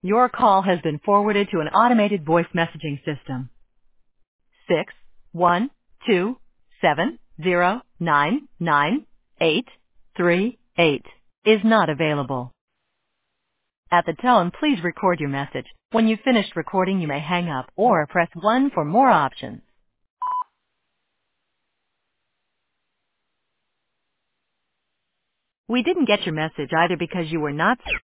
Your call has been forwarded to an automated voice messaging system. 612-709-9838 is not available. At the tone, please record your message. When you've finished recording, you may hang up or press 1 for more options. We didn't get your message either because you were not